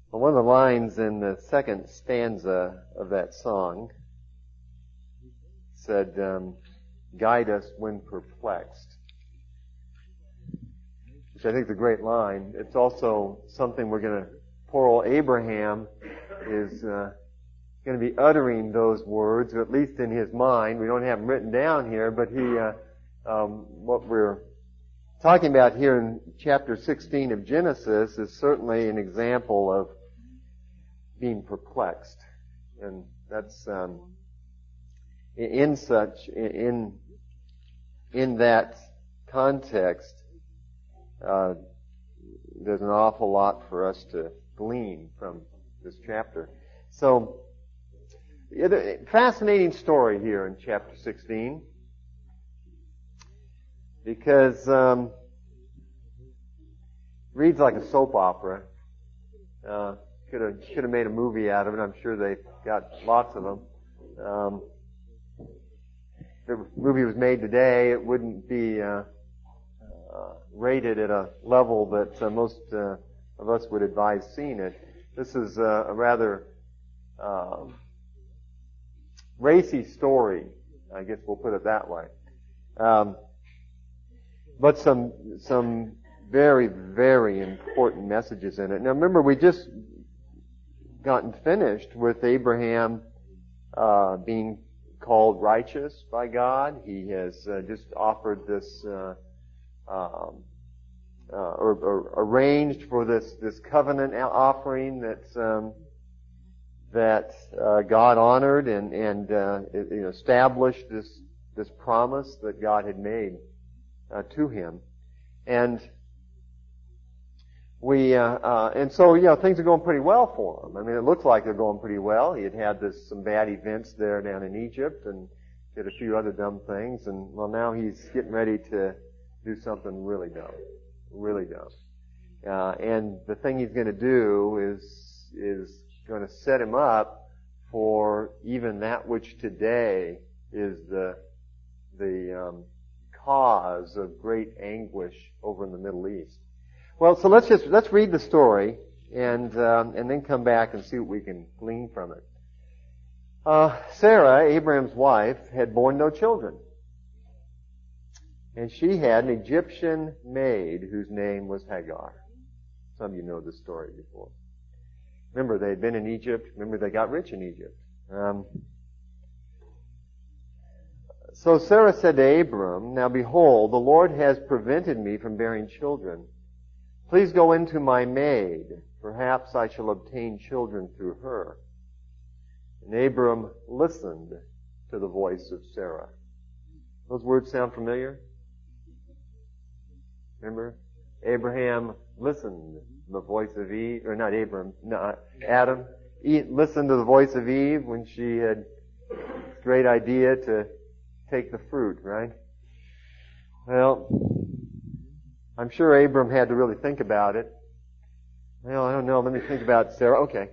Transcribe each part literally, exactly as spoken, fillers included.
Well, one of the lines in the second stanza of that song said, um, guide us when perplexed, which I think is a great line. It's also something we're going to, poor old Abraham is uh, going to be uttering those words, or at least in his mind. We don't have them written down here, but he, uh, um, what we're talking about here in chapter sixteen of Genesis is certainly an example of being perplexed. And that's, um, in such, in, in that context, uh, there's an awful lot for us to glean from this chapter. So, fascinating story here in chapter sixteen, because um, reads like a soap opera. Uh, could have should have made a movie out of it. I'm sure they got lots of them. Um, if the movie was made today, it wouldn't be uh, uh, rated at a level that uh, most uh, of us would advise seeing it. This is uh, a rather um, racy story, I guess we'll put it that way. Um, but some some very, very important messages in it. Now remember, we just gotten finished with Abraham uh, being called righteous by God. He has uh, just offered this, uh, um, uh, or, or arranged for this this covenant offering that's um, that uh, God honored and and uh, it, you know, established this this promise that God had made uh, to him, and we uh, uh, and so you know things are going pretty well for him. I mean, it looks like they're going pretty well. He had had this some bad events there down in Egypt and did a few other dumb things, and well now he's getting ready to do something really dumb, really dumb. Uh, and the thing he's going to do is is going to set him up for even that which today is the the um, cause of great anguish over in the Middle East. Well, so let's just let's read the story and um, and then come back and see what we can glean from it. Uh, Sarah, Abraham's wife, had borne no children, and she had an Egyptian maid whose name was Hagar. Some of you know this story before. Remember, they had been in Egypt. Remember, they got rich in Egypt. Um, so Sarah said to Abram, "Now behold, the Lord has prevented me from bearing children. Please go into my maid. Perhaps I shall obtain children through her." And Abram listened to the voice of Sarah. Those words sound familiar? Remember? Abraham listened to the voice of Eve, or not Abram, not Adam. He listened to the voice of Eve when she had this great idea to take the fruit, right? Well, I'm sure Abram had to really think about it. Well, I don't know. Let me think about Sarah. Okay.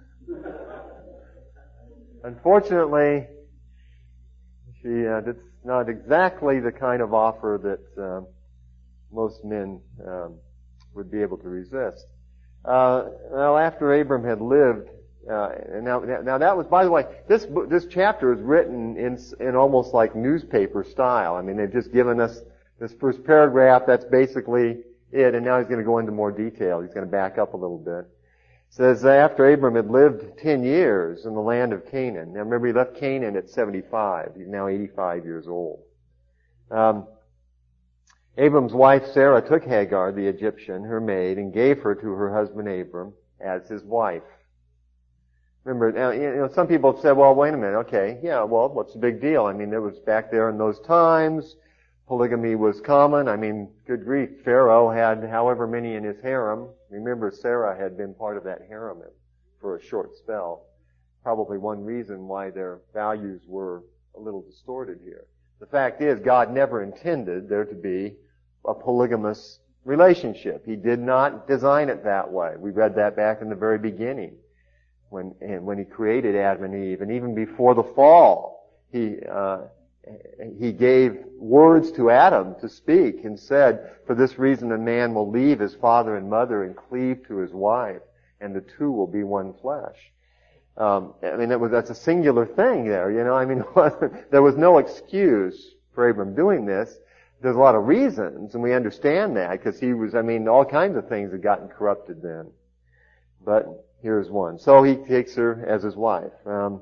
Unfortunately, she uh, that's not exactly the kind of offer that uh, most men um, would be able to resist. Uh, well, after Abram had lived, uh, and now, now that was, by the way, this this chapter is written in in almost like newspaper style. I mean, they've just given us this first paragraph. That's basically it, and now he's going to go into more detail. He's going to back up a little bit. It says, after Abram had lived ten years in the land of Canaan. Now remember, he left Canaan at seventy-five. He's now eighty-five years old. Um, Abram's wife Sarah took Hagar, the Egyptian, her maid, and gave her to her husband Abram as his wife. Remember, now, you know, some people have said, well, wait a minute, okay, yeah, well, what's the big deal? I mean, it was back there in those times. Polygamy was common. I mean, good grief, Pharaoh had however many in his harem. Remember, Sarah had been part of that harem for a short spell. Probably one reason why their values were a little distorted here. The fact is, God never intended there to be a polygamous relationship. He did not design it that way. We read that back in the very beginning when and when He created Adam and Eve, and even before the fall, He uh, He gave words to Adam to speak and said, "For this reason a man will leave his father and mother and cleave to his wife, and the two will be one flesh. Um, I mean, that was, that's a singular thing there, you know. I mean, it wasn't, there was no excuse for Abram doing this. There's a lot of reasons, and we understand that, because he was, I mean, all kinds of things had gotten corrupted then. But here's one. So he takes her as his wife. Um,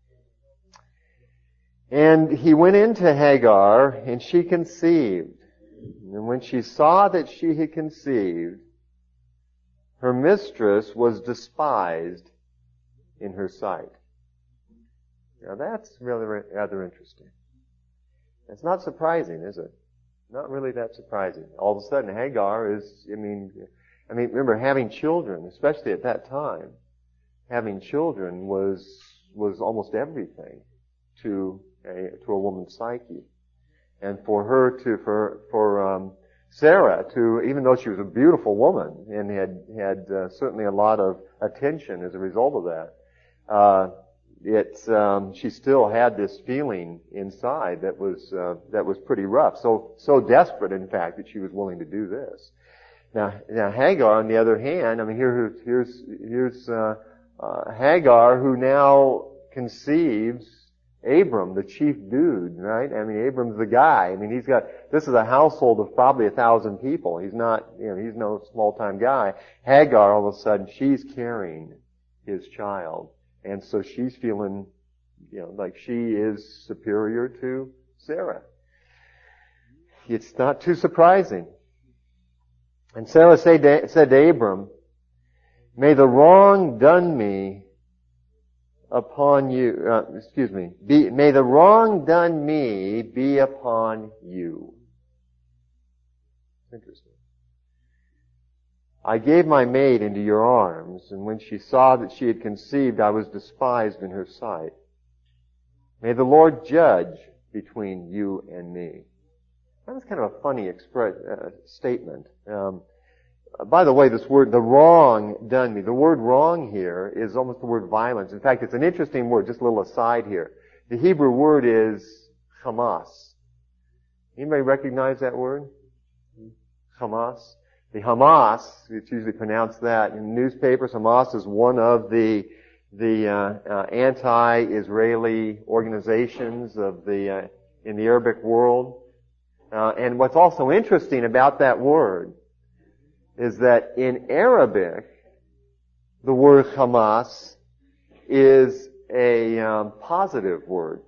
and he went into Hagar, and she conceived. And when she saw that she had conceived, her mistress was despised in her sight. Now that's really rather interesting. It's not surprising, is it? Not really that surprising. All of a sudden, Hagar is, I mean, I mean, remember, having children, especially at that time, having children was, was almost everything to a, to a woman's psyche. And for her to, for, for, um, Sarah to, even though she was a beautiful woman and had, had, uh, certainly a lot of attention as a result of that, uh, It's um, she still had this feeling inside that was uh, that was pretty rough. So so desperate, in fact, that she was willing to do this. Now, now Hagar, on the other hand, I mean, here here's here's uh, uh, Hagar, who now conceives Abram, the chief dude, right? I mean, Abram's the guy. I mean, he's got this is a household of probably a thousand people. He's not, you know, he's no small time guy. Hagar, all of a sudden, she's carrying his child. And so she's feeling, you know, like she is superior to Sarah. It's not too surprising. And Sarah said to, said to Abram, "May the wrong done me upon you, uh, excuse me, be, may the wrong done me be upon you." Interesting. "I gave my maid into your arms, and when she saw that she had conceived, I was despised in her sight. May the Lord judge between you and me." That was kind of a funny express, uh, statement. Um, by the way, this word, the wrong done me, the word wrong here is almost the word violence. In fact, it's an interesting word, just a little aside here. The Hebrew word is Hamas. Anybody recognize that word? Hamas? The Hamas, it's usually pronounced that in newspapers. Hamas is one of the the uh, uh, anti-Israeli organizations of the uh, in the Arabic world. Uh, and what's also interesting about that word is that in Arabic, the word Hamas is a um, positive word.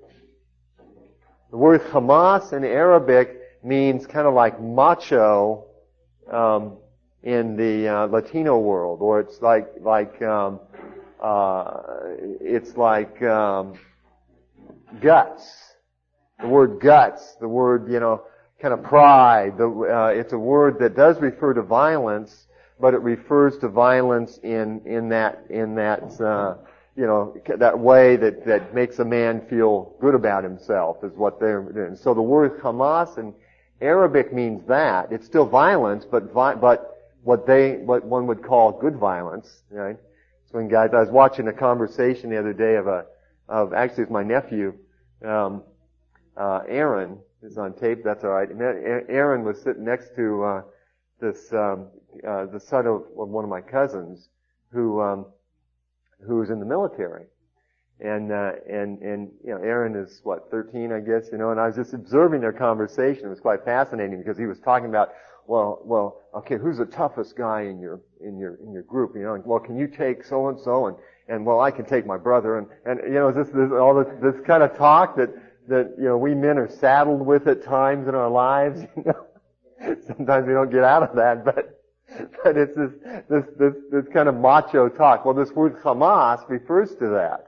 The word Hamas in Arabic means kind of like macho. Um, in the uh, Latino world, or it's like like um, uh, it's like um, guts. The word guts, the word you know, kind of pride. The, uh, it's a word that does refer to violence, but it refers to violence in in that in that uh, you know that way that that makes a man feel good about himself is what they're doing. So the word Hamas in Arabic means that. It's still violence, but vi- but what they what one would call good violence, right? So when guys, I was watching a conversation the other day of a of actually it's my nephew, um, uh, Aaron is on tape. That's all right. And Aaron was sitting next to uh, this um, uh, the son of one of my cousins who um, who was in the military. And, uh, and, and, you know, Aaron is, what, thirteen, I guess, you know, and I was just observing their conversation. It was quite fascinating because he was talking about, well, well, okay, who's the toughest guy in your, in your, in your group, you know, and, well, can you take so-and-so, and, and, well, I can take my brother, and, and, you know, this, this, all this, this kind of talk that, that, you know, we men are saddled with at times in our lives, you know. Sometimes we don't get out of that, but, but it's this, this, this, this kind of macho talk. Well, this word Hamas refers to that.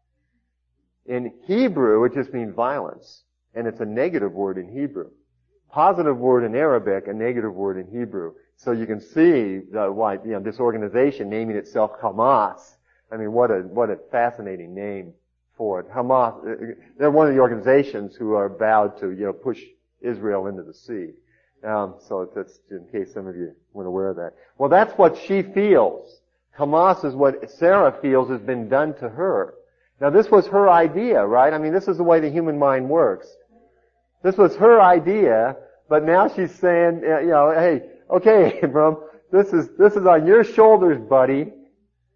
In Hebrew, it just means violence, and it's a negative word in Hebrew. Positive word in Arabic, a negative word in Hebrew. So you can see the, why, you know, this organization naming itself Hamas. I mean, what a what a fascinating name for it. Hamas. They're one of the organizations who are vowed to, you know, push Israel into the sea. Um, so that's in case some of you weren't aware of that. Well, that's what she feels. Hamas is what Sarah feels has been done to her. Now this was her idea, right? I mean, this is the way the human mind works. This was her idea, but now she's saying, you know, hey, okay, Abram, this is, this is on your shoulders, buddy.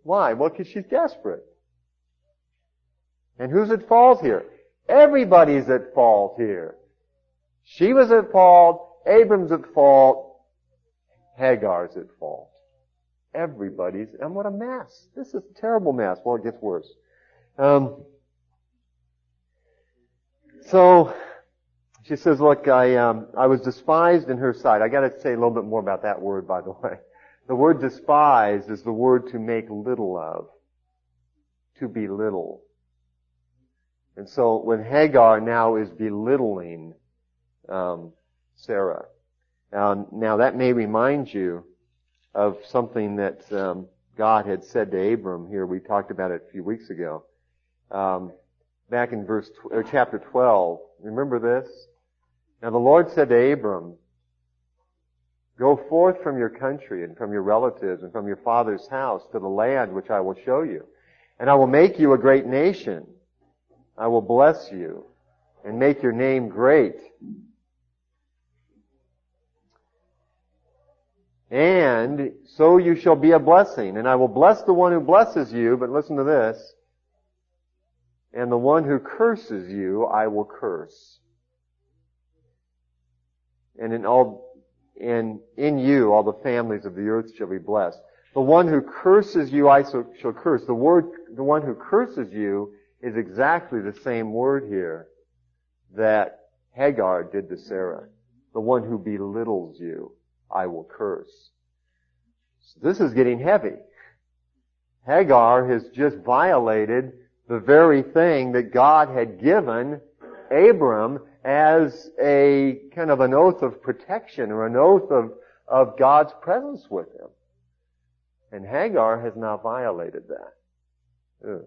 Why? Well, because she's desperate. And who's at fault here? Everybody's at fault here. She was at fault, Abram's at fault, Hagar's at fault. Everybody's, and what a mess. This is a terrible mess. Well, it gets worse. Um, so, she says, look, I, um, I was despised in her sight. I gotta say a little bit more about that word, by the way. The word despised is the word to make little of. To belittle. And so when Hagar now is belittling um, Sarah, um, now that may remind you of something that um, God had said to Abram here. We talked about it a few weeks ago. Um, back in verse tw- or chapter twelve. Remember this? Now the Lord said to Abram, "Go forth from your country and from your relatives and from your father's house to the land which I will show you. And I will make you a great nation. I will bless you and make your name great. And so you shall be a blessing. And I will bless the one who blesses you," but listen to this, "and the one who curses you I will curse. And in all, and in you all the families of the earth shall be blessed. The one who curses you I shall curse." The word, the one who curses you is exactly the same word here that Hagar did to Sarah. The one who belittles you I will curse. So this is getting heavy. Hagar has just violated the very thing that God had given Abram as a kind of an oath of protection or an oath of, of God's presence with him. And Hagar has now violated that. Ugh.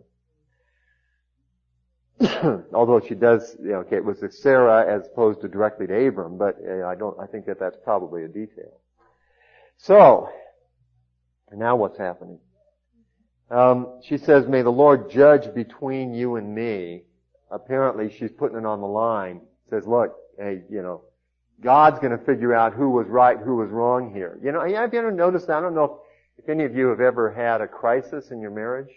Although she does, you know, okay, it was to Sarah as opposed to directly to Abram, but uh, I don't, I think that that's probably a detail. So, now what's happening? Um, she says, "May the Lord judge between you and me." Apparently she's putting it on the line. Says, look, hey, you know, God's gonna figure out who was right, who was wrong here. You know, have you ever noticed that? I don't know if, if any of you have ever had a crisis in your marriage.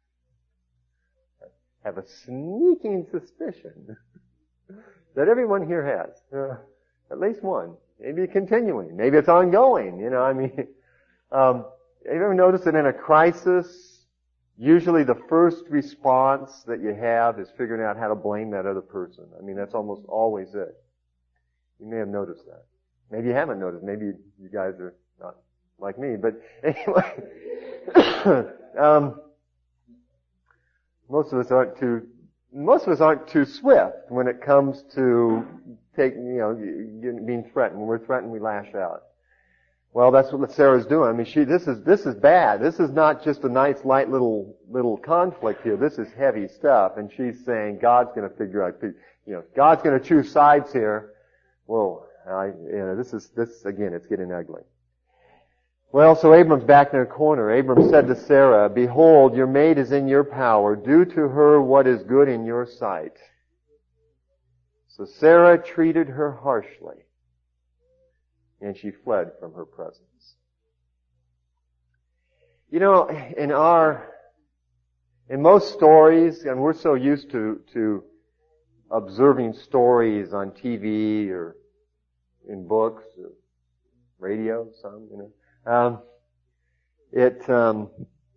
Have a sneaking suspicion that everyone here has. Uh, at least one. Maybe continuing. Maybe it's ongoing. You know, I mean, um, have you ever noticed that in a crisis, usually the first response that you have is figuring out how to blame that other person? I mean, that's almost always it. You may have noticed that. Maybe you haven't noticed. Maybe you guys are not like me. But anyway, um, Most of us aren't too, most of us aren't too swift when it comes to taking, you know, being threatened. When we're threatened, we lash out. Well, that's what Sarah's doing. I mean, she, this is, this is bad. This is not just a nice, light little, little conflict here. This is heavy stuff. And she's saying God's gonna figure out, you know, God's gonna choose sides here. Whoa, I, you know, this is, this, again, it's getting ugly. Well, so Abram's back in a corner. Abram said to Sarah, "Behold, your maid is in your power. Do to her what is good in your sight." So Sarah treated her harshly, and she fled from her presence. You know, in our, in most stories, and we're so used to, to observing stories on T V or in books, or radio, some, you know, Um, it, um,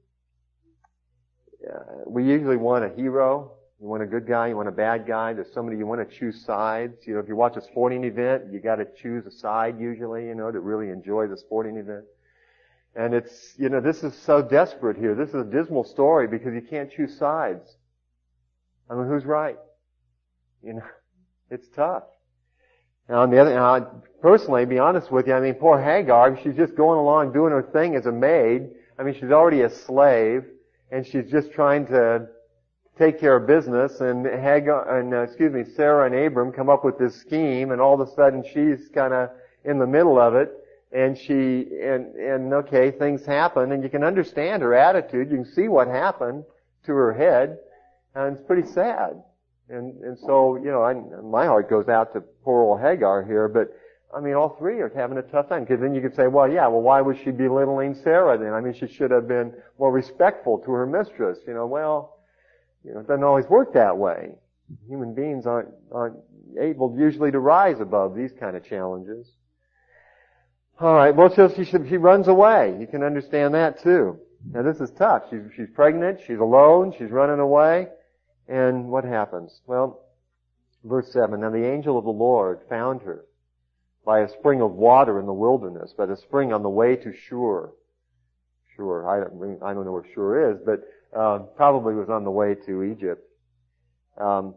uh, we usually want a hero. You want a good guy, you want a bad guy. There's somebody, you want to choose sides. You know, if you watch a sporting event, you gotta choose a side usually, you know, to really enjoy the sporting event. And it's, you know, this is so desperate here. This is a dismal story because you can't choose sides. I mean, who's right? You know, it's tough. Now, on the other hand, personally, to be honest with you, I mean, poor Hagar, she's just going along doing her thing as a maid. I mean, she's already a slave, and she's just trying to take care of business. And Hagar, and uh, excuse me, Sarah and Abram come up with this scheme, and all of a sudden she's kind of in the middle of it. And she, and and okay, things happen, and you can understand her attitude. You can see what happened to her head, and it's pretty sad. And, and so, you know, I, my heart goes out to poor old Hagar here, but I mean, all three are having a tough time. Because then you could say, well, yeah, well, why was she belittling Sarah then? I mean, she should have been more respectful to her mistress. You know, well, you know, it doesn't always work that way. Human beings aren't, aren't able usually to rise above these kind of challenges. All right, well, so she, she runs away. You can understand that too. Now, this is tough. She's, she's pregnant, she's alone, she's running away, and what happens? Well, verse seven, now the angel of the Lord found her by a spring of water in the wilderness, by the spring on the way to Shur. Shur, I don't, I don't know where Shur is, but uh, probably was on the way to Egypt. Um,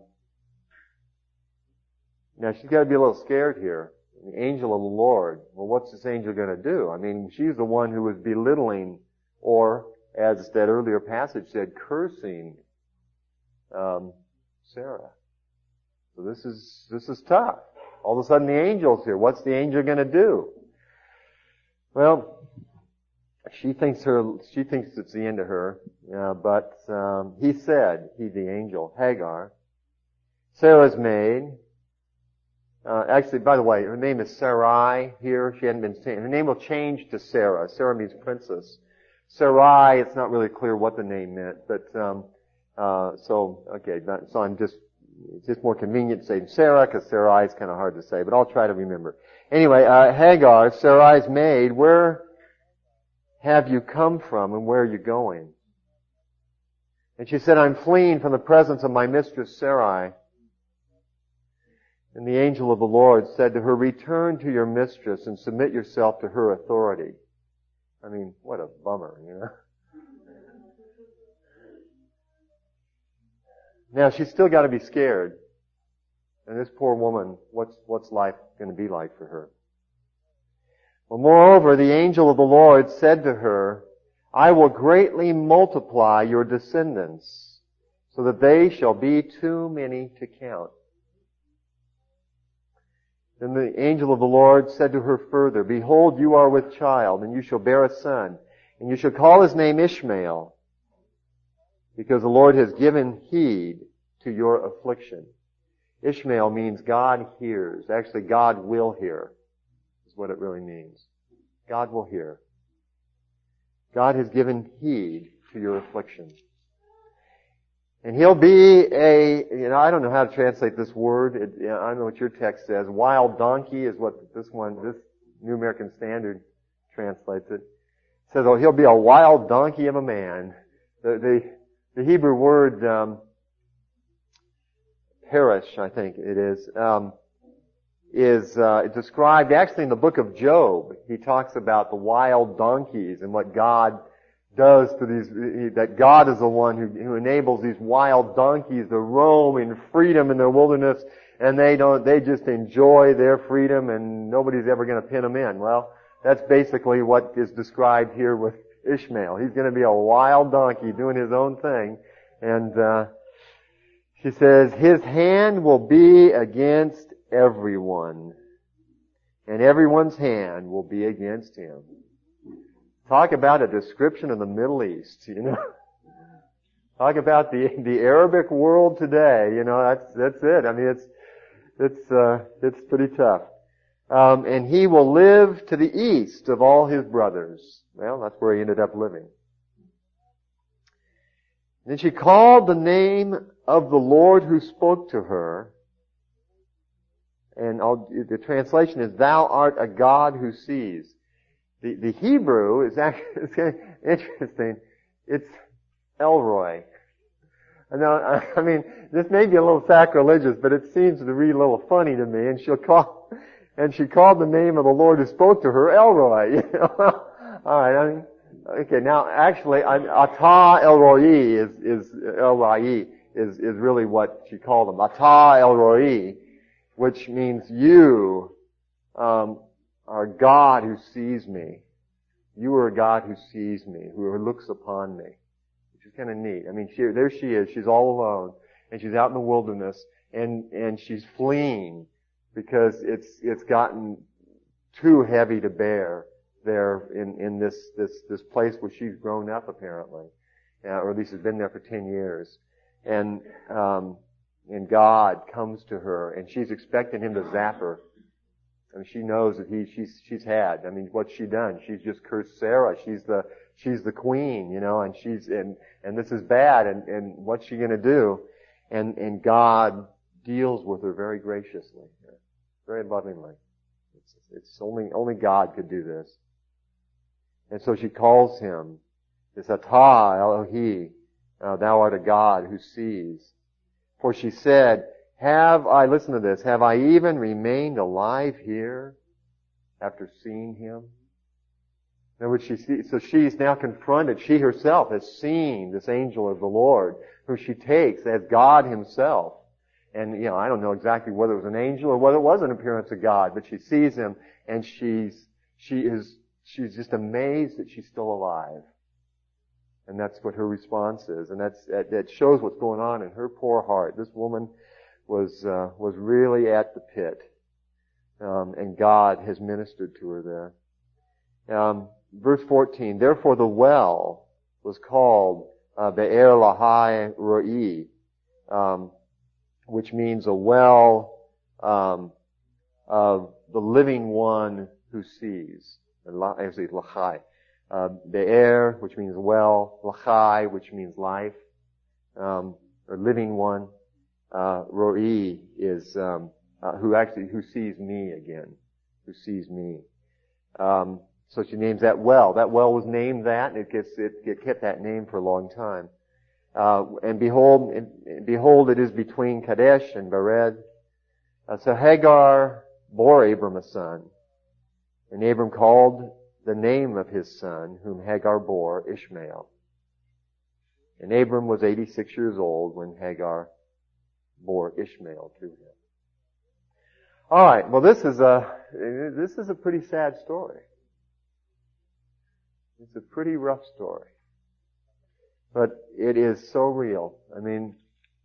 now, she's got to be a little scared here. The angel of the Lord. Well, what's this angel going to do? I mean, she's the one who was belittling, or, as that earlier passage said, cursing um, Sarah. So this is this is tough. All of a sudden, the angel's here. What's the angel going to do? Well, she thinks her she thinks it's the end of her. Uh, but um, he said, he the angel, Hagar, Sarah's maid. Uh, actually, by the way, her name is Sarai here. She hadn't been saying. Her name will change to Sarah. Sarah means princess. Sarai, it's not really clear what the name meant, but um, uh, so okay. So I'm just it's just more convenient saying Sarah because Sarai is kind of hard to say, but I'll try to remember. Anyway, uh, Hagar, Sarai's maid, where have you come from and where are you going? And she said, I'm fleeing from the presence of my mistress Sarai. And the angel of the Lord said to her, return to your mistress and submit yourself to her authority. I mean, what a bummer, you know. Now, she's still got to be scared. And this poor woman, what's, what's life going to be like for her? Well, moreover, the angel of the Lord said to her, I will greatly multiply your descendants, so that they shall be too many to count. Then the angel of the Lord said to her further, behold, you are with child, and you shall bear a son, and you shall call his name Ishmael, because the Lord has given heed to your affliction. Ishmael means God hears. Actually, God will hear, is what it really means. God will hear. God has given heed to your affliction. And he'll be a, you know, I don't know how to translate this word. It, you know, I don't know what your text says. Wild donkey is what this one, this New American Standard translates it. It says, oh, he'll be a wild donkey of a man. The, the, the Hebrew word, um, perish, I think it is, um, is, uh, described actually in the book of Job. He talks about the wild donkeys and what God does to these, that God is the one who, who enables these wild donkeys to roam in freedom in the wilderness, and they don't, they just enjoy their freedom and nobody's ever going to pin them in. Well, that's basically what is described here with Ishmael. He's going to be a wild donkey doing his own thing, and, uh, she says, his hand will be against everyone, and everyone's hand will be against him. Talk about a description of the Middle East, you know. Talk about the the Arabic world today, you know. That's that's it. I mean, it's it's uh, it's pretty tough. Um, and he will live to the east of all his brothers. Well, that's where he ended up living. Then she called the name of the Lord who spoke to her, and I'll, the translation is, "Thou art a God who sees." The, the Hebrew is actually it's kind of interesting. It's Elroy. Now, I mean, this may be a little sacrilegious, but it seems to read a little funny to me. And she'll call, and she called the name of the Lord who spoke to her Elroy. You know? All right. I mean, okay. Now, actually, Ata Elroi is is Elroi is is really what she called him. Ata Elroi, which means you. Um, Are God who sees me. You are a God who sees me, who looks upon me. Which is kind of neat. I mean, she, there she is. She's all alone. And she's out in the wilderness. And, and she's fleeing because it's, it's gotten too heavy to bear there in, in this, this, this place where she's grown up apparently. Uh, or at least has been there for ten years. And, um, and God comes to her and she's expecting him to zap her. I mean, she knows that he, she's, she's had. I mean, what's she done? She's just cursed Sarah. She's the, she's the queen, you know, and she's, and, and this is bad, and, and what's she gonna do? And, and God deals with her very graciously, very lovingly. It's, it's only, only God could do this. And so she calls him, it's Atah Elohi, uh, thou art a God who sees. For she said, have I, listen to this, have I even remained alive here after seeing him? In which she sees, so she's now confronted, she herself has seen this angel of the Lord, who she takes as God himself. And, you know, I don't know exactly whether it was an angel or whether it was an appearance of God, but she sees him and she's, she is, she's just amazed that she's still alive. And that's what her response is. And that's, that, that shows what's going on in her poor heart. This woman was, uh, was really at the pit. Um, and God has ministered to her there. Um, verse fourteen, therefore the well was called, uh, Be'er Lahai Roi, um, which means a well, um, of the living one who sees. Actually, Lahai. Uh, Be'er, which means well, Lachai, which means life, um, or living one. Uh, Roi is, um, uh, who actually, who sees me again, who sees me. Um, so she names that well. That well was named that, and it gets, it, it kept that name for a long time. Uh, and behold, and behold, it is between Kadesh and Bered. Uh, so Hagar bore Abram a son, and Abram called the name of his son, whom Hagar bore, Ishmael. And Abram was eighty-six years old when Hagar bore Ishmael to him. All right. Well, this is a this is a pretty sad story. It's a pretty rough story, but it is so real. I mean,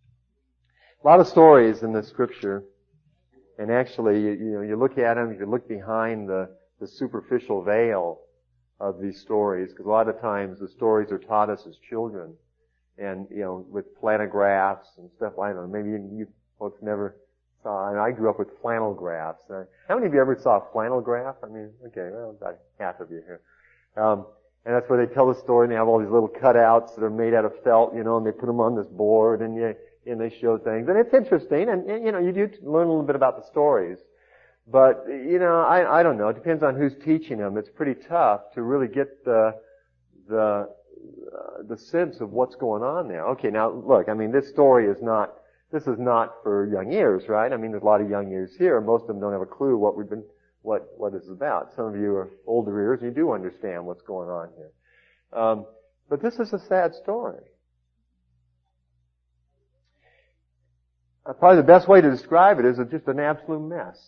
a lot of stories in the Scripture, and actually, you, you know, you look at them, you look behind the the superficial veil of these stories, because a lot of times the stories are taught us as children, and, you know, with flanographs and stuff like that. Maybe you, you folks never saw, and I grew up with flannel graphs. Uh, how many of you ever saw a flannel graph? I mean, okay, well, about half of you here. Um, and that's where they tell the story, and they have all these little cutouts that are made out of felt, you know, and they put them on this board, and you, and they show things. And it's interesting, and, and you know, you do learn a little bit about the stories. But, you know, I, I don't know. It depends on who's teaching them. It's pretty tough to really get the, the, uh, the sense of what's going on there. Okay, now, look, I mean, this story is not, this is not for young ears, right? I mean, there's a lot of young ears here. Most of them don't have a clue what we've been, what, what this is about. Some of you are older ears and you do understand what's going on here. Um, but this is a sad story. Uh, probably the best way to describe it is it's just an absolute mess.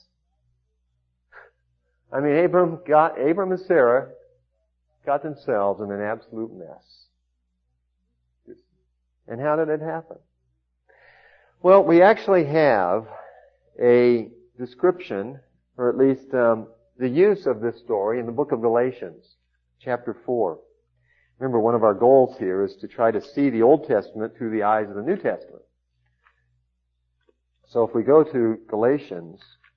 I mean, Abram got, Abram and Sarah got themselves in an absolute mess. And how did it happen? Well, we actually have a description, or at least um, the use of this story in the book of Galatians, chapter four. Remember, one of our goals here is to try to see the Old Testament through the eyes of the New Testament. So if we go to Galatians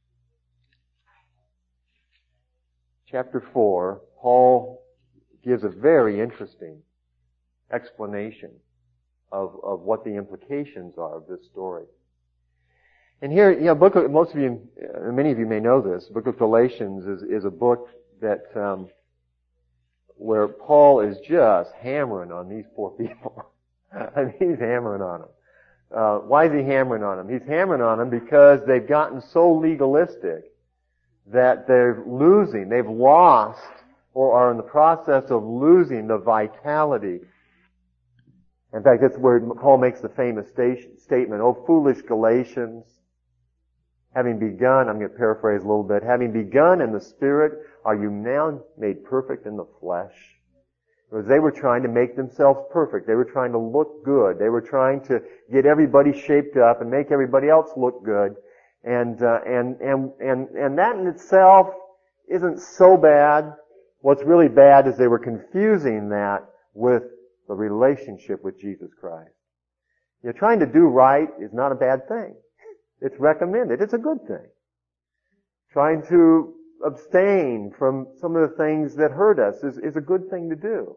chapter four, Paul gives a very interesting explanation of, of what the implications are of this story. And here, you know, book of, most of you, uh, many of you may know this, the book of Galatians is, is a book that, um, where Paul is just hammering on these poor people. I mean, he's hammering on them. Uh, why is he hammering on them? He's hammering on them because they've gotten so legalistic that they're losing, they've lost, or are in the process of losing the vitality. In fact, that's where Paul makes the famous statement, "O foolish Galatians, having begun," I'm going to paraphrase a little bit, "having begun in the Spirit, are you now made perfect in the flesh?" Because they were trying to make themselves perfect. They were trying to look good. They were trying to get everybody shaped up and make everybody else look good. And, uh, and, and, and, and that in itself isn't so bad. What's really bad is they were confusing that with the relationship with Jesus Christ. You know, trying to do right is not a bad thing. It's recommended. It's a good thing. Trying to abstain from some of the things that hurt us is, is a good thing to do.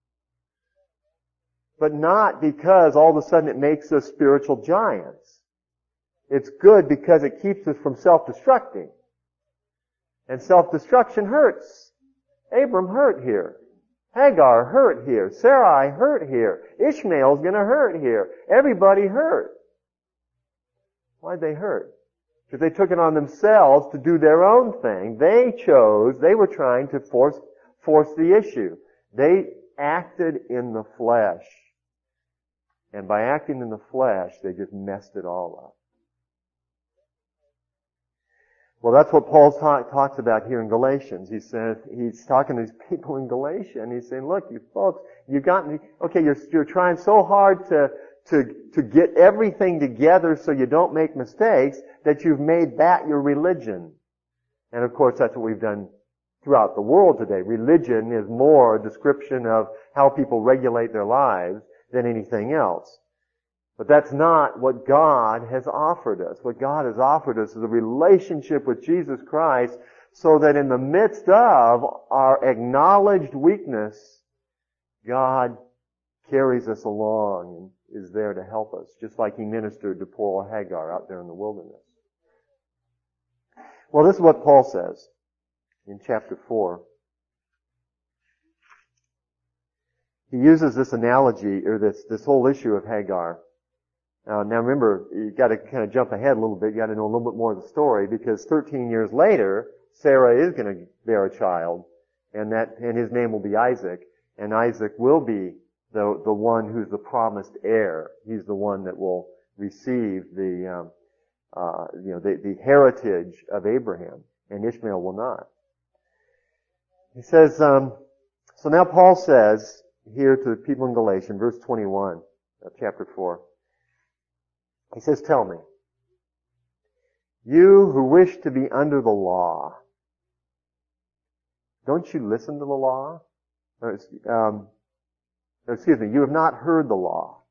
But not because all of a sudden it makes us spiritual giants. It's good because it keeps us from self-destructing. And self-destruction hurts. Abram hurt here. Hagar hurt here. Sarai hurt here. Ishmael's gonna hurt here. Everybody hurt. Why'd they hurt? Because they took it on themselves to do their own thing. They chose, they were trying to force, force the issue. They acted in the flesh. And by acting in the flesh, they just messed it all up. Well, that's what Paul talk, talks about here in Galatians. He says, he's talking to these people in Galatia, and he's saying, look, you folks, you've gotten, okay, you're, you're trying so hard to, to, to get everything together so you don't make mistakes that you've made that your religion. And of course, that's what we've done throughout the world today. Religion is more a description of how people regulate their lives than anything else. But that's not what God has offered us. What God has offered us is a relationship with Jesus Christ so that in the midst of our acknowledged weakness, God carries us along and is there to help us, just like He ministered to poor old Hagar out there in the wilderness. Well, this is what Paul says in chapter four. He uses this analogy, or this, this whole issue of Hagar. Uh, now remember, you got to kind of jump ahead a little bit. You got to know a little bit more of the story, because thirteen years later, Sarah is going to bear a child, and that and his name will be Isaac, and Isaac will be the the one who's the promised heir. He's the one that will receive the um, uh, you know the, the heritage of Abraham, and Ishmael will not. He says. Um, so now Paul says here to the people in Galatia, verse twenty-one of chapter four. He says, tell me, you who wish to be under the law, don't you listen to the law? Or, um, or excuse me, you have not heard the law.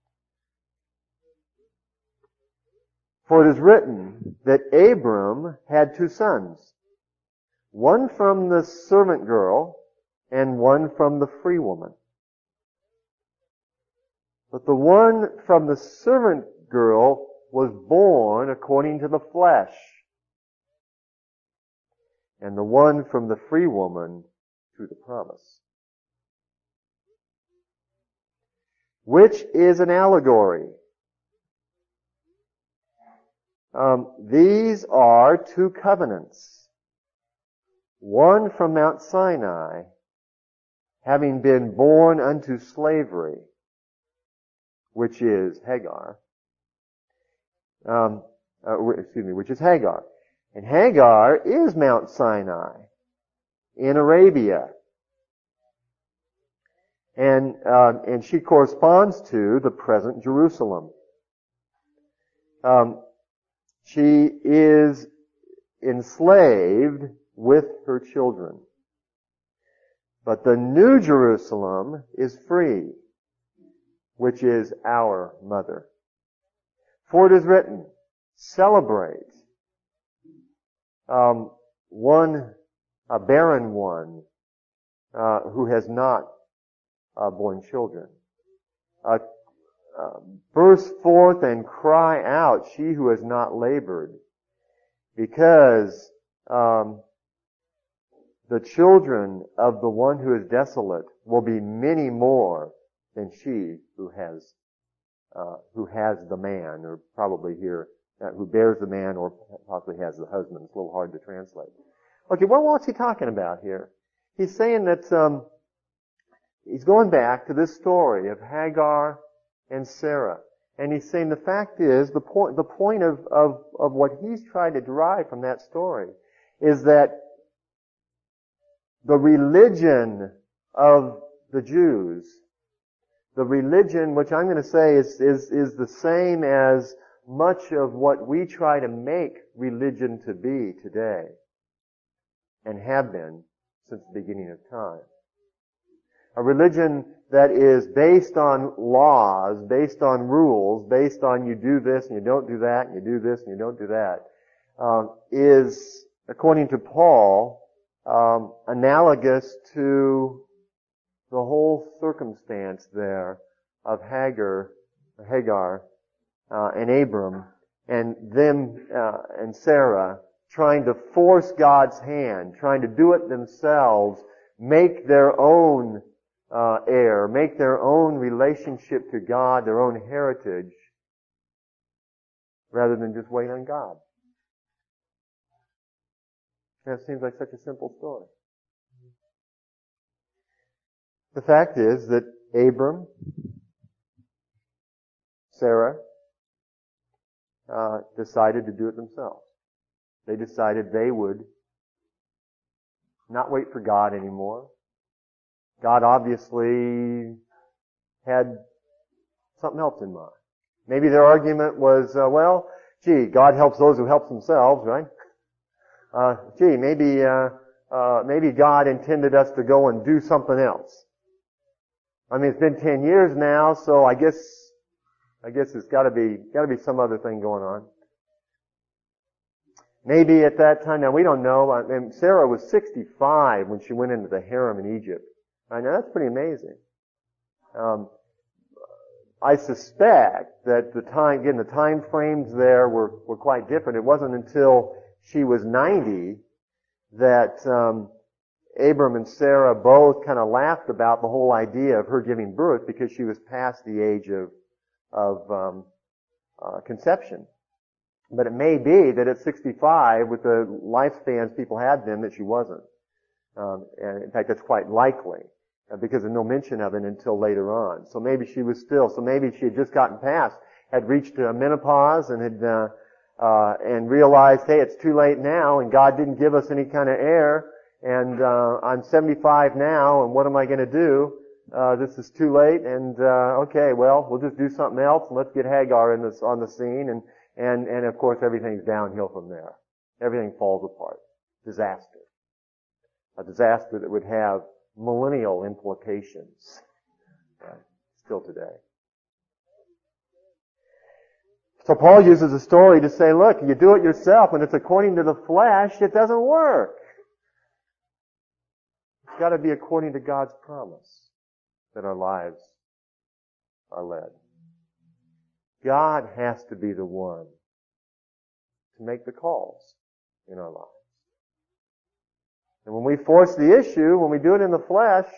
For it is written that Abram had two sons, one from the servant girl and one from the free woman. But the one from the servant girl was born according to the flesh, and the one from the free woman through the promise. Which is an allegory. Um, these are two covenants. One from Mount Sinai, having been born unto slavery, which is Hagar. Um, uh, excuse me, which is Hagar. And Hagar is Mount Sinai in Arabia. And, uh, and she corresponds to the present Jerusalem. Um, she is enslaved with her children. But the new Jerusalem is free, which is our mother. For it is written, celebrate um, one, a barren one, uh, who has not uh, borne children. Uh, uh, burst forth and cry out, she who has not labored, because um, the children of the one who is desolate will be many more than she who has Uh, who has the man, or probably here, uh, who bears the man, or possibly has the husband. It's a little hard to translate. Okay, well, what's he talking about here? He's saying that um, he's going back to this story of Hagar and Sarah, and he's saying the fact is the point. The point of of of what he's trying to derive from that story is that the religion of the Jews, the religion, which I'm going to say is, is, is the same as much of what we try to make religion to be today, and have been since the beginning of time. A religion that is based on laws, based on rules, based on you do this and you don't do that, and you do this and you don't do that, um, is, according to Paul, um, analogous to the whole circumstance there of Hagar, Hagar, uh, and Abram, and them uh, and Sarah trying to force God's hand, trying to do it themselves, make their own uh, heir, make their own relationship to God, their own heritage, rather than just wait on God. That seems like such a simple story. The fact is that Abram, Sarah, uh, decided to do it themselves. They decided they would not wait for God anymore. God obviously had something else in mind. Maybe their argument was, uh, well, gee, God helps those who help themselves, right? Uh, gee, maybe, uh, uh, maybe God intended us to go and do something else. I mean, it's been ten years now, so I guess, I guess it's gotta be, gotta be some other thing going on. Maybe at that time, now we don't know, I mean, Sarah was sixty-five when she went into the harem in Egypt. I know that's pretty amazing. Um, I suspect that the time, again, the time frames there were, were quite different. It wasn't until she was ninety that, um, Abram and Sarah both kind of laughed about the whole idea of her giving birth because she was past the age of, of, um, uh, conception. But it may be that at sixty-five, with the lifespans people had then, that she wasn't. Um, and in fact, that's quite likely, uh, because there's no mention of it until later on. So maybe she was still, so maybe she had just gotten past, had reached uh, menopause and had, uh, uh, and realized, hey, it's too late now, and God didn't give us any kind of heir, and, uh, I'm seventy-five now, and what am I gonna do? Uh, this is too late, and, uh, okay, well, we'll just do something else, and let's get Hagar in this, on the scene, and, and, and of course everything's downhill from there. Everything falls apart. Disaster. A disaster that would have millennial implications. Right? Still today. So Paul uses a story to say, look, you do it yourself and it's according to the flesh, it doesn't work. It's got to be according to God's promise that our lives are led. God has to be the one to make the calls in our lives. And when we force the issue, when we do it in the flesh,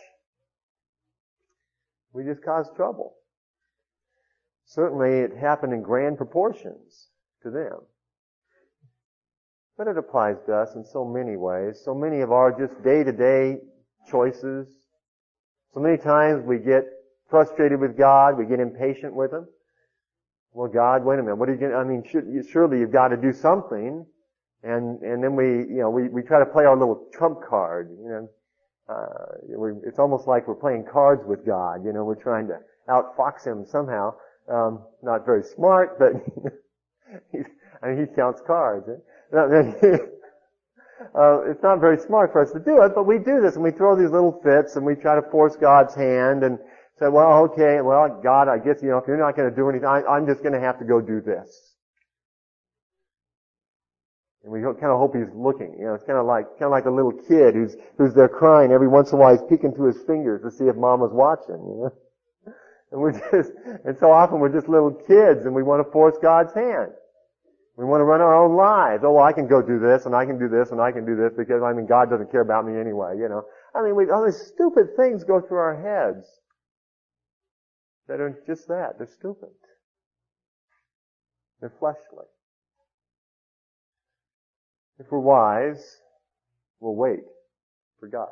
we just cause trouble. Certainly it happened in grand proportions to them. But it applies to us in so many ways. So many of our just day-to-day choices. So many times we get frustrated with God, we get impatient with Him. Well, God, wait a minute, what are you going to, I mean, should, surely you've got to do something. And, and then we, you know, we, we try to play our little trump card, you know. Uh, we, it's almost like we're playing cards with God, you know, we're trying to outfox Him somehow. Um, not very smart, but he's, I mean, he counts cards. Eh? uh, it's not very smart for us to do it, but we do this and we throw these little fits and we try to force God's hand and say, well, okay, well, God, I guess, you know, if you're not going to do anything, I, I'm just going to have to go do this. And we kind of hope He's looking. You know, it's kind of like, kind of like a little kid who's, who's there crying. Every once in a while He's peeking through his fingers to see if Mama's watching, you know. And we're just, and so often we're just little kids and we want to force God's hand. We want to run our own lives. Oh, well, I can go do this and I can do this and I can do this because, I mean, God doesn't care about me anyway, you know. I mean, we, all these stupid things go through our heads that are just that. They're stupid. They're fleshly. If we're wise, we'll wait for God.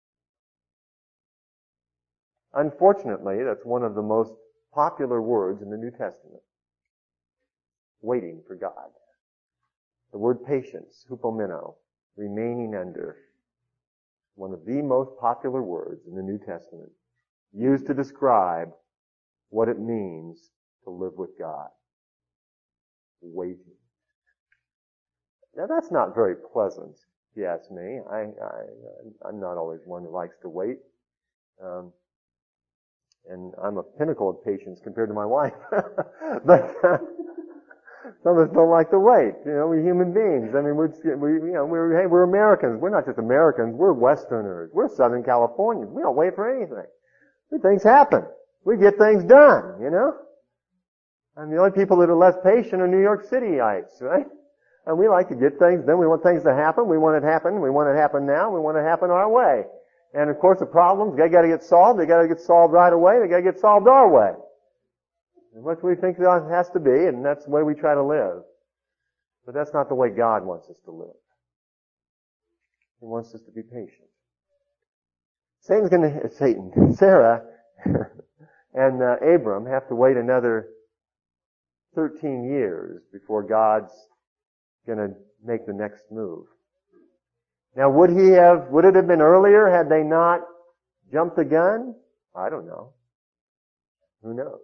Unfortunately, that's one of the most popular words in the New Testament. Waiting for God. The word patience, hupomeno, remaining under, one of the most popular words in the New Testament, used to describe what it means to live with God. Waiting. Now that's not very pleasant, if you ask me. I, I, I'm not always one who likes to wait. Um, and I'm a pinnacle of patience compared to my wife. but, uh, Some of us don't like to wait. You know, we're human beings. I mean, we're, we, you know, we're, hey, we're Americans. We're not just Americans. We're Westerners. We're Southern Californians. We don't wait for anything. Things happen. We get things done, you know? And the only people that are less patient are New York Cityites, right? And we like to get things done. We want things to happen. We want it to happen. We want it to happen now. We want it to happen our way. And of course the problems, they gotta get solved. They gotta get solved right away. They gotta get solved our way. And what we think that has to be, and that's the way we try to live. But that's not the way God wants us to live. He wants us to be patient. Satan's gonna, Satan, Sarah and uh, Abram have to wait another thirteen years before God's gonna make the next move. Now would he have, would it have been earlier had they not jumped the gun? I don't know. Who knows?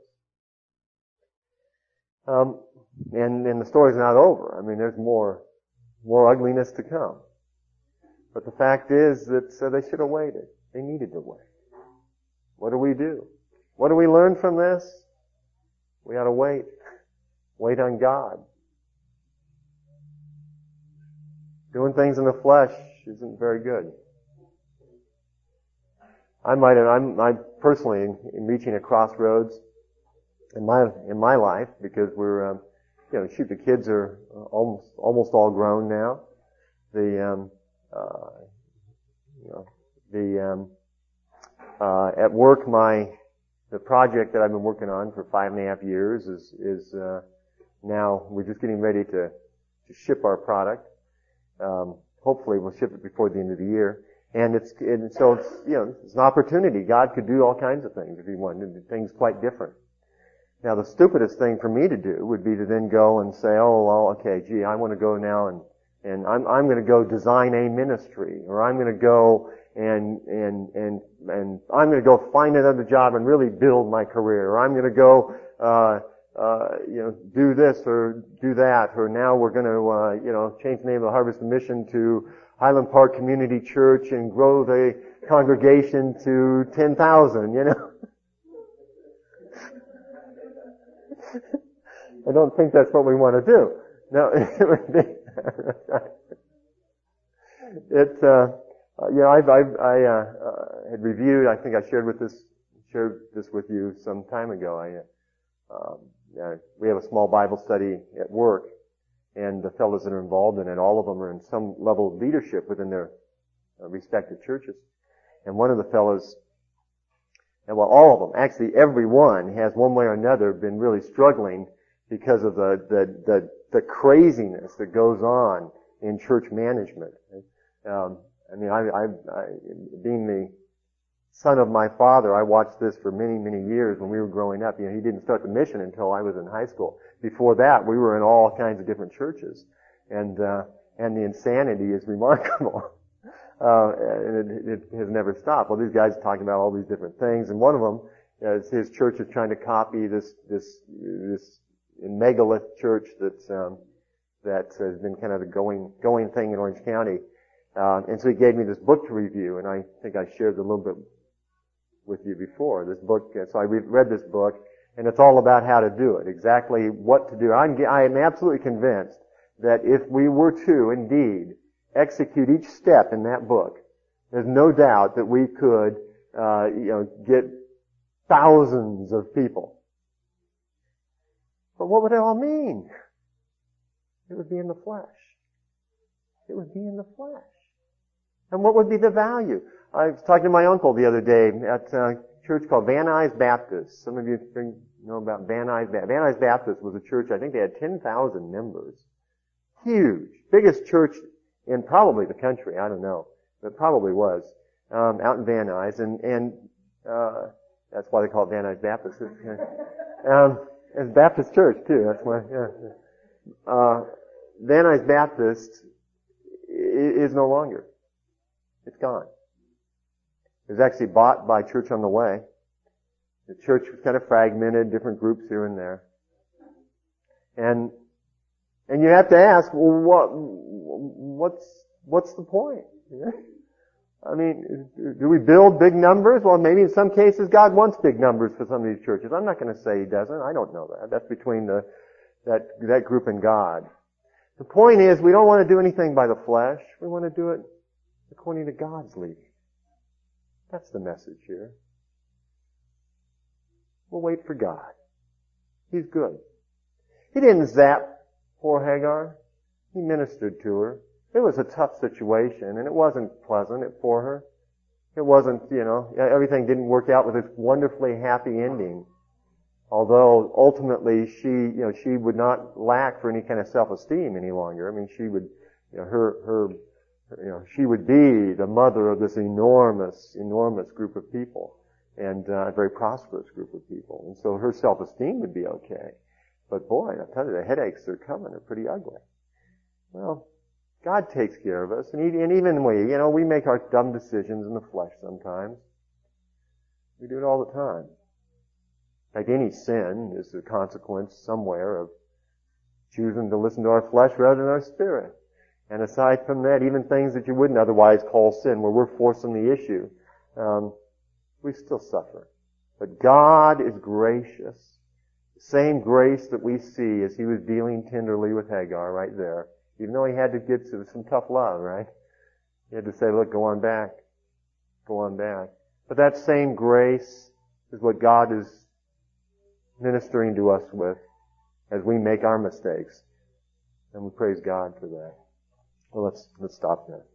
Um, and, and the story's not over. I mean, there's more, more ugliness to come. But the fact is that uh, they should have waited. They needed to wait. What do we do? What do we learn from this? We ought to wait. Wait on God. Doing things in the flesh isn't very good. I might have, I'm, I personally am reaching a crossroads in my, in my life because we're, um, you know, shoot, the kids are almost, almost all grown now. The, um, uh, you know, the, um, uh, at work, my, the project that I've been working on for five and a half years is, is, uh, now we're just getting ready to, to ship our product. Um, hopefully we'll ship it before the end of the year. And it's, and so it's, you know, it's an opportunity. God could do all kinds of things if He wanted to do things quite different. Now the stupidest thing for me to do would be to then go and say, oh, well, okay, gee, I want to go now and, and I'm, I'm going to go design a ministry, or I'm going to go and, and, and, and I'm going to go find another job and really build my career, or I'm going to go, uh, uh, you know, do this or do that, or now we're going to, uh, you know, change the name of the Harvest Mission to Highland Park Community Church and grow the congregation to ten thousand, you know. I don't think that's what we want to do. No, it would be, it, uh, you know, I, I, I, uh, uh, had reviewed, I think I shared with this, shared this with you some time ago. I, um, uh, we have a small Bible study at work, and the fellows that are involved in it, all of them are in some level of leadership within their uh, respective churches. And one of the fellows, and well, all of them, actually every one has one way or another been really struggling because of the, the, the, the craziness that goes on in church management. Um, I mean, I, I, I, being the son of my father, I watched this for many, many years when we were growing up. You know, he didn't start the mission until I was in high school. Before that, we were in all kinds of different churches. And, uh, and the insanity is remarkable. Uh, and it, it has never stopped. Well, these guys are talking about all these different things, and one of them is his church is trying to copy this, this, this megalith church that's, um, that has been kind of the going, going thing in Orange County. Uh, and so he gave me this book to review, and I think I shared a little bit with you before. This book, so I read this book, and it's all about how to do it, exactly what to do. I'm, I am absolutely convinced that if we were to, indeed, execute each step in that book, there's no doubt that we could, uh, you know, get thousands of people. But what would it all mean? It would be in the flesh. It would be in the flesh. And what would be the value? I was talking to my uncle the other day at a church called Van Nuys Baptist. Some of you know about Van Nuys Baptist. Van Nuys Baptist was a church, I think they had ten thousand members. Huge. Biggest church in probably the country, I don't know. But probably was. Um, out in Van Nuys. And, and, uh, that's why they call it Van Nuys Baptist. um, it's a Baptist church too, that's why, yeah. Uh, Van Nuys Baptist is no longer. It's gone. It was actually bought by Church on the Way. The church was kind of fragmented, different groups here and there. And, and you have to ask, well, what, what's, what's the point? I mean, do we build big numbers? Well, maybe in some cases God wants big numbers for some of these churches. I'm not going to say He doesn't. I don't know that. That's between the, that, that group in God. The point is, we don't want to do anything by the flesh. We want to do it according to God's leading. That's the message here. We'll wait for God. He's good. He didn't zap poor Hagar. He ministered to her. It was a tough situation, and it wasn't pleasant for her. It wasn't, you know, everything didn't work out with this wonderfully happy ending. Although ultimately she, you know, she would not lack for any kind of self-esteem any longer. I mean, she would, you know, her, her, you know, she would be the mother of this enormous, enormous group of people, and uh, a very prosperous group of people. And so her self-esteem would be okay. But boy, I tell you, the headaches that are coming are pretty ugly. Well, God takes care of us, and, he, and even we, you know, we make our dumb decisions in the flesh sometimes. We do it all the time. Like any sin is the consequence somewhere of choosing to listen to our flesh rather than our spirit. And aside from that, even things that you wouldn't otherwise call sin, where we're forcing the issue, um, we still suffer. But God is gracious. The same grace that we see as He was dealing tenderly with Hagar right there. Even though He had to get to some tough love, right? He had to say, look, go on back. Go on back. But that same grace is what God is ministering to us with as we make our mistakes. And we praise God for that. Well, let's, let's stop there.